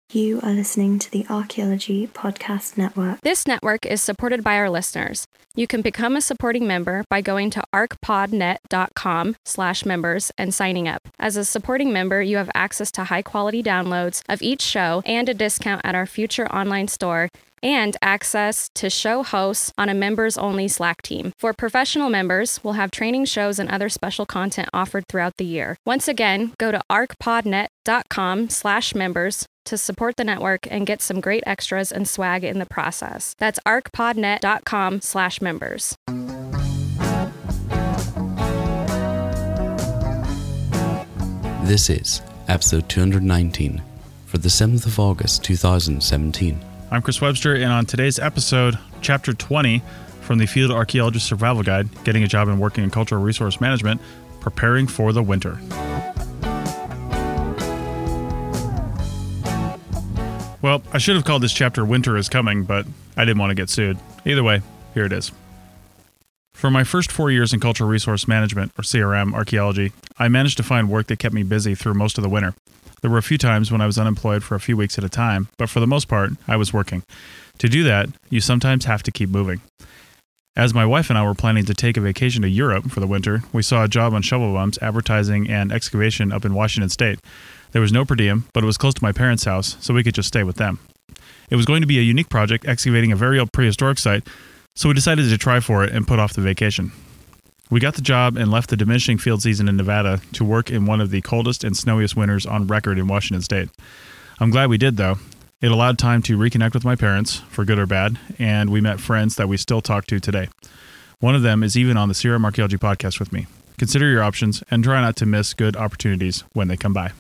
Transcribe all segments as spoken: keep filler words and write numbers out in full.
You are listening to the Archaeology Podcast Network. This network is supported by our listeners. You can become a supporting member by going to arcpodnet.com slash members and signing up. As a supporting member, you have access to high-quality downloads of each show and a discount at our future online store, and access to show hosts on a members-only Slack team. For professional members, we'll have training shows and other special content offered throughout the year. Once again, go to arcpodnet.com slash members to support the network and get some great extras and swag in the process. That's arcpodnet.com slash members. This is episode two hundred nineteen for the seventh of August two thousand seventeen. I'm Chris Webster, and on today's episode, Chapter twenty from the Field Archaeologist Survival Guide, Getting a Job and Working in Cultural Resource Management, Preparing for the Winter. Well, I should have called this chapter Winter is Coming, but I didn't want to get sued. Either way, here it is. For my first four years in Cultural Resource Management, or C R M, archaeology, I managed to find work that kept me busy through most of the winter. There were a few times when I was unemployed for a few weeks at a time, but for the most part, I was working. To do that, you sometimes have to keep moving. As my wife and I were planning to take a vacation to Europe for the winter, we saw a job on Shovel Bums advertising and excavation up in Washington State. There was no per diem, but it was close to my parents' house, so we could just stay with them. It was going to be a unique project excavating a very old prehistoric site, so we decided to try for it and put off the vacation. We got the job and left the diminishing field season in Nevada to work in one of the coldest and snowiest winters on record in Washington State. I'm glad we did, though. It allowed time to reconnect with my parents, for good or bad, and we met friends that we still talk to today. One of them is even on the C R M Archaeology podcast with me. Consider your options and try not to miss good opportunities when they come by.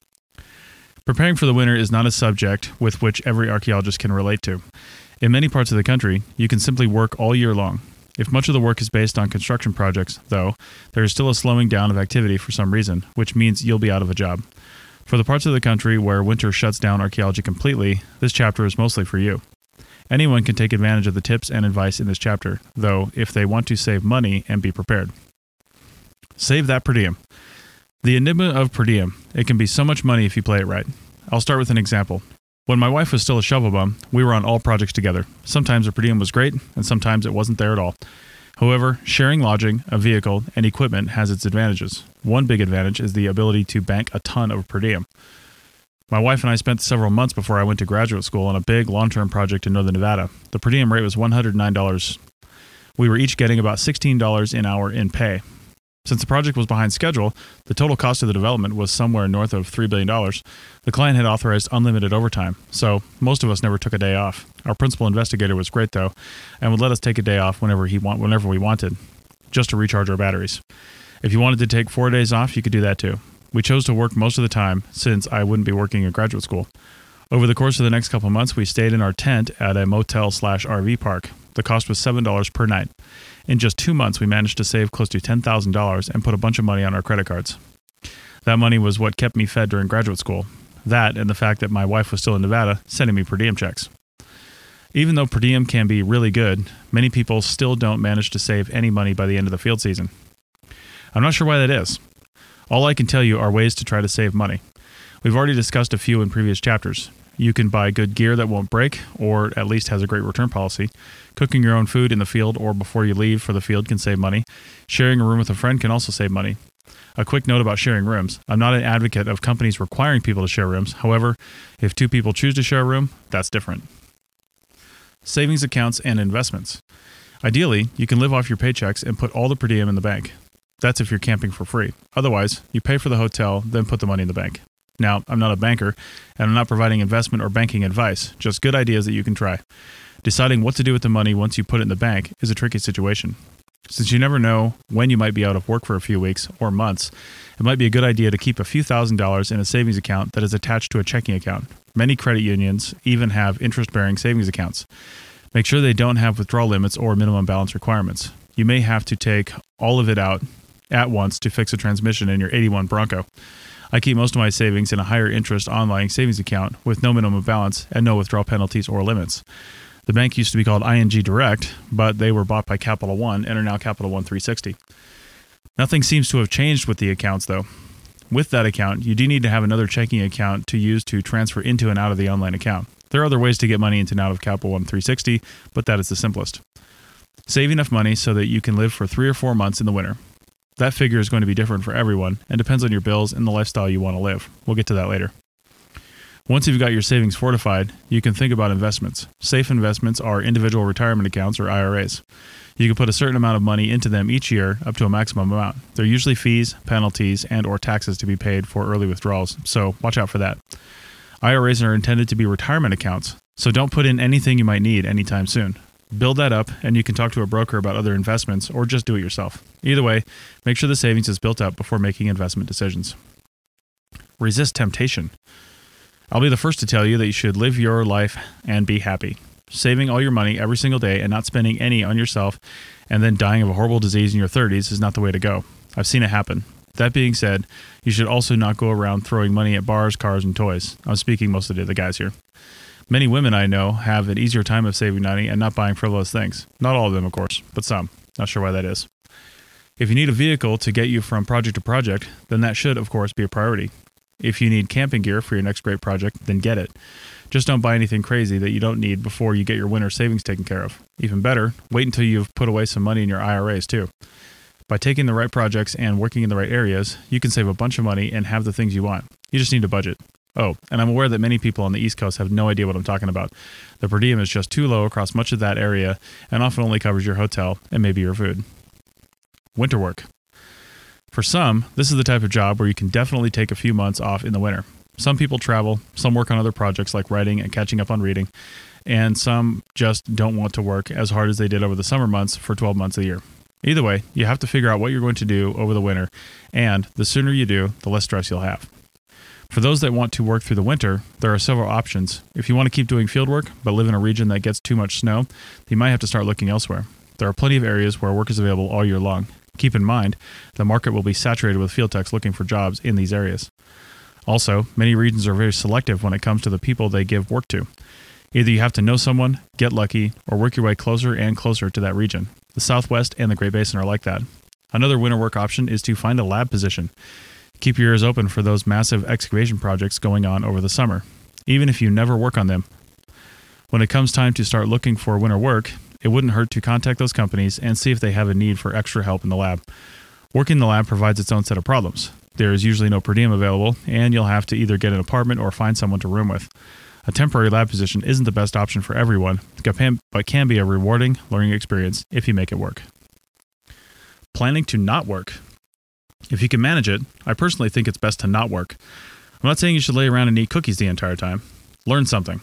Preparing for the winter is not a subject with which every archaeologist can relate to. In many parts of the country, you can simply work all year long. If much of the work is based on construction projects, though, there is still a slowing down of activity for some reason, which means you'll be out of a job. For the parts of the country where winter shuts down archaeology completely, this chapter is mostly for you. Anyone can take advantage of the tips and advice in this chapter, though, if they want to save money and be prepared. Save that per diem. The enigma of per diem. It can be so much money if you play it right. I'll start with an example. When my wife was still a shovel bum, we were on all projects together. Sometimes a per diem was great, and sometimes it wasn't there at all. However, sharing lodging, a vehicle, and equipment has its advantages. One big advantage is the ability to bank a ton of per diem. My wife and I spent several months before I went to graduate school on a big long-term project in northern Nevada. The per diem rate was one hundred nine dollars. We were each getting about sixteen dollars an hour in pay. Since the project was behind schedule, the total cost of the development was somewhere north of three billion dollars. The client had authorized unlimited overtime, so most of us never took a day off. Our principal investigator was great, though, and would let us take a day off whenever he want, whenever we wanted, just to recharge our batteries. If you wanted to take four days off, you could do that too. We chose to work most of the time, since I wouldn't be working at graduate school. Over the course of the next couple months, we stayed in our tent at a motel slash R V park. The cost was seven dollars per night. In just two months, we managed to save close to ten thousand dollars and put a bunch of money on our credit cards. That money was what kept me fed during graduate school. That and the fact that my wife was still in Nevada, sending me per diem checks. Even though per diem can be really good, many people still don't manage to save any money by the end of the field season. I'm not sure why that is. All I can tell you are ways to try to save money. We've already discussed a few in previous chapters. You can buy good gear that won't break, or at least has a great return policy. Cooking your own food in the field or before you leave for the field can save money. Sharing a room with a friend can also save money. A quick note about sharing rooms. I'm not an advocate of companies requiring people to share rooms. However, if two people choose to share a room, that's different. Savings accounts and investments. Ideally, you can live off your paychecks and put all the per diem in the bank. That's if you're camping for free. Otherwise, you pay for the hotel, then put the money in the bank. Now, I'm not a banker, and I'm not providing investment or banking advice, just good ideas that you can try. Deciding what to do with the money once you put it in the bank is a tricky situation. Since you never know when you might be out of work for a few weeks or months, it might be a good idea to keep a few thousand dollars in a savings account that is attached to a checking account. Many credit unions even have interest-bearing savings accounts. Make sure they don't have withdrawal limits or minimum balance requirements. You may have to take all of it out at once to fix a transmission in your eighty-one Bronco. I keep most of my savings in a higher interest online savings account with no minimum balance and no withdrawal penalties or limits. The bank used to be called I N G Direct, but they were bought by Capital One and are now Capital One three sixty. Nothing seems to have changed with the accounts, though. With that account, you do need to have another checking account to use to transfer into and out of the online account. There are other ways to get money into and out of Capital One three sixty, but that is the simplest. Save enough money so that you can live for three or four months in the winter. That figure is going to be different for everyone and depends on your bills and the lifestyle you want to live. We'll get to that later. Once you've got your savings fortified, you can think about investments. Safe investments are individual retirement accounts or I R As. You can put a certain amount of money into them each year up to a maximum amount. There are usually fees, penalties, and or taxes to be paid for early withdrawals, so watch out for that. I R As are intended to be retirement accounts, so don't put in anything you might need anytime soon. Build that up, and you can talk to a broker about other investments or just do it yourself. Either way, make sure the savings is built up before making investment decisions. Resist temptation. I'll be the first to tell you that you should live your life and be happy. Saving all your money every single day and not spending any on yourself and then dying of a horrible disease in your thirties is not the way to go. I've seen it happen. That being said, you should also not go around throwing money at bars, cars, and toys. I'm speaking mostly to the guys here. Many women I know have an easier time of saving money and not buying frivolous things. Not all of them, of course, but some. Not sure why that is. If you need a vehicle to get you from project to project, then that should, of course, be a priority. If you need camping gear for your next great project, then get it. Just don't buy anything crazy that you don't need before you get your winter savings taken care of. Even better, wait until you've put away some money in your I R As too. By taking the right projects and working in the right areas, you can save a bunch of money and have the things you want. You just need a budget. Oh, and I'm aware that many people on the East Coast have no idea what I'm talking about. The per diem is just too low across much of that area and often only covers your hotel and maybe your food. Winter work. For some, this is the type of job where you can definitely take a few months off in the winter. Some people travel, some work on other projects like writing and catching up on reading, and some just don't want to work as hard as they did over the summer months for twelve months a year. Either way, you have to figure out what you're going to do over the winter, and the sooner you do, the less stress you'll have. For those that want to work through the winter, there are several options. If you want to keep doing field work, but live in a region that gets too much snow, you might have to start looking elsewhere. There are plenty of areas where work is available all year long. Keep in mind, the market will be saturated with field techs looking for jobs in these areas. Also, many regions are very selective when it comes to the people they give work to. Either you have to know someone, get lucky, or work your way closer and closer to that region. The Southwest and the Great Basin are like that. Another winter work option is to find a lab position. Keep your ears open for those massive excavation projects going on over the summer, even if you never work on them. When it comes time to start looking for winter work, it wouldn't hurt to contact those companies and see if they have a need for extra help in the lab. Working in the lab provides its own set of problems. There is usually no per diem available, and you'll have to either get an apartment or find someone to room with. A temporary lab position isn't the best option for everyone, but can be a rewarding learning experience if you make it work. Planning to not work. If you can manage it, I personally think it's best to not work. I'm not saying you should lay around and eat cookies the entire time. Learn something.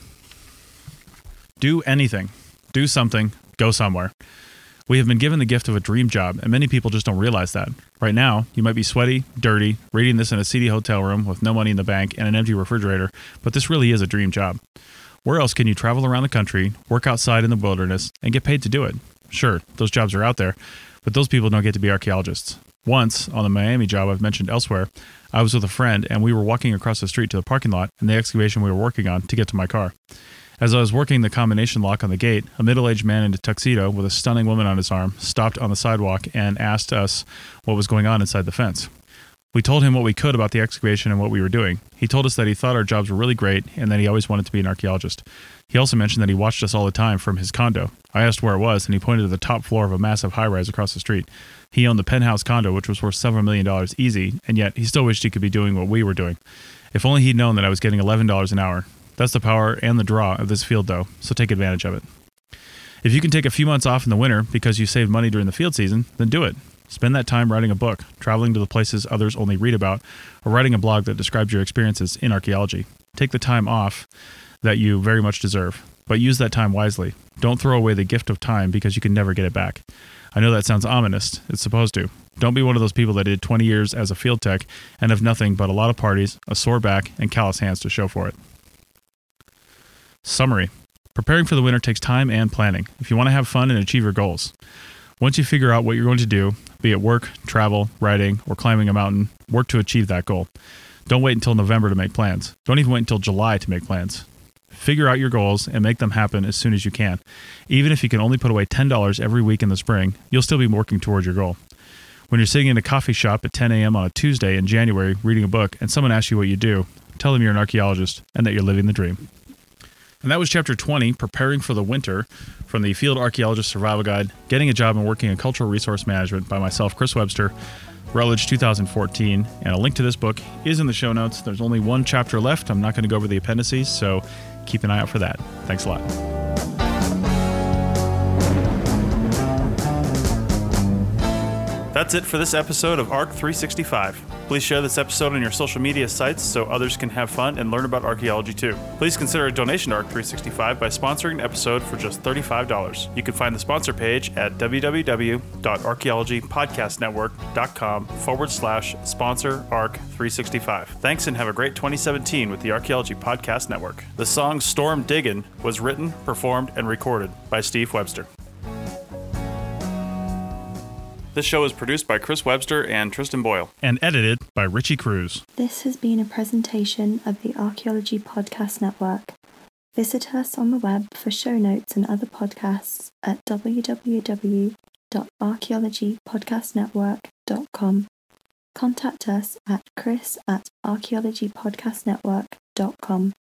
Do anything. Do something. Go somewhere. We have been given the gift of a dream job, and many people just don't realize that. Right now, you might be sweaty, dirty, reading this in a seedy hotel room with no money in the bank and an empty refrigerator, but this really is a dream job. Where else can you travel around the country, work outside in the wilderness, and get paid to do it? Sure, those jobs are out there, but those people don't get to be archaeologists. Once, on the Miami job I've mentioned elsewhere, I was with a friend, and we were walking across the street to the parking lot and the excavation we were working on to get to my car. As I was working the combination lock on the gate, a middle-aged man in a tuxedo with a stunning woman on his arm stopped on the sidewalk and asked us what was going on inside the fence. We told him what we could about the excavation and what we were doing. He told us that he thought our jobs were really great and that he always wanted to be an archaeologist. He also mentioned that he watched us all the time from his condo. I asked where it was, and he pointed to the top floor of a massive high-rise across the street. He owned the penthouse condo, which was worth several million dollars easy, and yet he still wished he could be doing what we were doing. If only he'd known that I was getting eleven dollars an hour. That's the power and the draw of this field, though, so take advantage of it. If you can take a few months off in the winter because you saved money during the field season, then do it. Spend that time writing a book, traveling to the places others only read about, or writing a blog that describes your experiences in archaeology. Take the time off that you very much deserve, but use that time wisely. Don't throw away the gift of time because you can never get it back. I know that sounds ominous. It's supposed to. Don't be one of those people that did twenty years as a field tech and have nothing but a lot of parties, a sore back, and callous hands to show for it. Summary. Preparing for the winter takes time and planning if you want to have fun and achieve your goals. Once you figure out what you're going to do, be it work, travel, writing, or climbing a mountain, work to achieve that goal. Don't wait until November to make plans. Don't even wait until July to make plans. Figure out your goals and make them happen as soon as you can. Even if you can only put away ten dollars every week in the spring, you'll still be working towards your goal. When you're sitting in a coffee shop at ten a.m. on a Tuesday in January reading a book and someone asks you what you do, tell them you're an archaeologist and that you're living the dream. And that was Chapter twenty, Preparing for the Winter, from the Field Archaeologist Survival Guide, Getting a Job and Working in Cultural Resource Management by myself, Chris Webster, Routledge two thousand fourteen. And a link to this book is in the show notes. There's only one chapter left. I'm not going to go over the appendices, so keep an eye out for that. Thanks a lot. That's it for this episode of ARC three sixty-five. Please share this episode on your social media sites so others can have fun and learn about archaeology too. Please consider a donation to ARC three sixty-five by sponsoring an episode for just thirty-five dollars. You can find the sponsor page at www.archaeologypodcastnetwork.com forward slash sponsor ARC three sixty-five. Thanks and have a great twenty seventeen with the Archaeology Podcast Network. The song Storm Diggin' was written, performed, and recorded by Steve Webster. This show is produced by Chris Webster and Tristan Boyle. And edited by Richie Cruz. This has been a presentation of the Archaeology Podcast Network. Visit us on the web for show notes and other podcasts at w w w dot archaeology podcast network dot com. Contact us at chris at archaeology podcast network dot com.